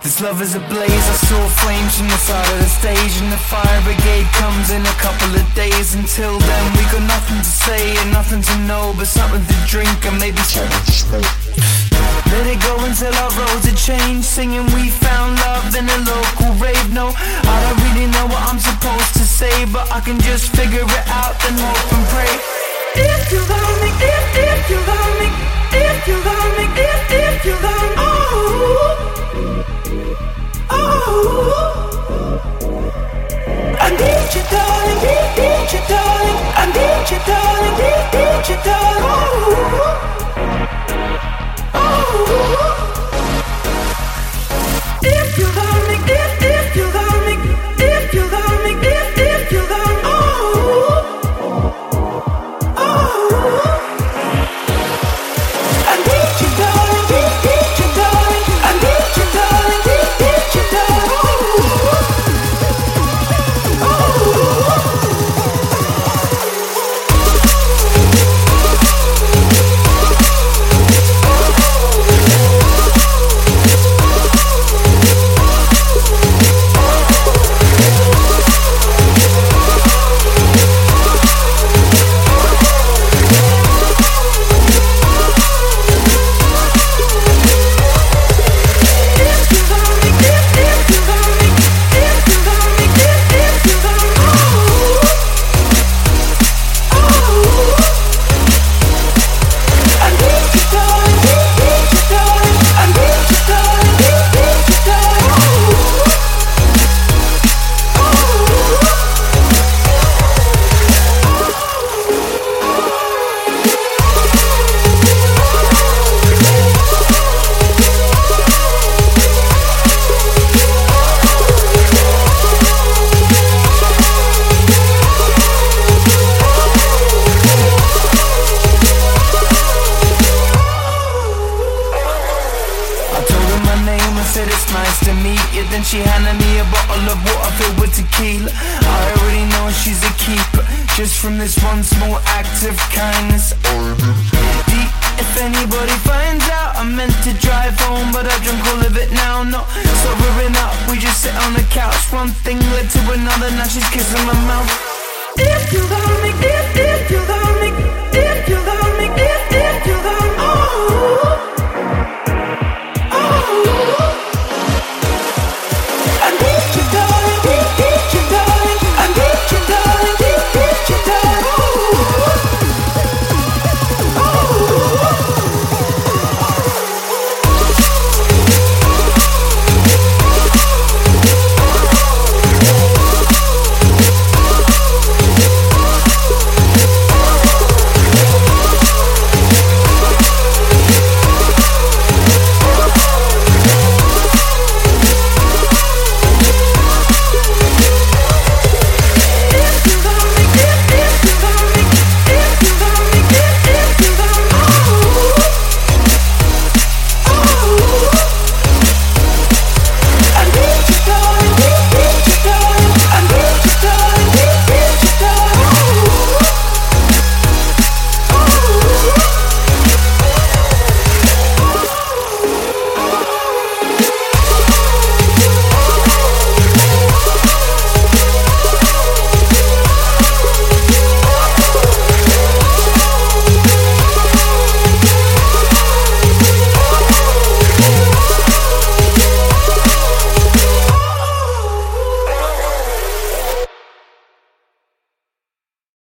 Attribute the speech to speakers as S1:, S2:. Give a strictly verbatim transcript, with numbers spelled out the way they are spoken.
S1: This love is a blaze, I saw flames from the side of the stage, and the fire brigade comes in a couple of days. Until then we got nothing to say and nothing to know, but something to drink and maybe something to smoke. Let it go until our roads are changed, singing we found love in a local rave. No, I don't really know what I'm supposed to say, but I can just figure it out, then hope and pray. If you love me, if, if you love me, if you love me, if, if you love me, oh, oh, I need you, darling, need, need you, darling, I need you, darling, need, need you, darling, oh, oh. If you love me, if, if you love me, if you love me, if, if you love me, oh, oh. I need you, darling, need, need you, darling, I need you, darling, need, need you, darling, oh, oh. Said it's nice to meet you, then she handed me a bottle of water filled with tequila. I already know she's a keeper, just from this one small act of kindness. Deep, if anybody finds out, I meant to drive home, but I drunk all of it now. Not sobering up, we just sit on the couch. One thing led to another, now she's kissing my mouth. If you love me, if, if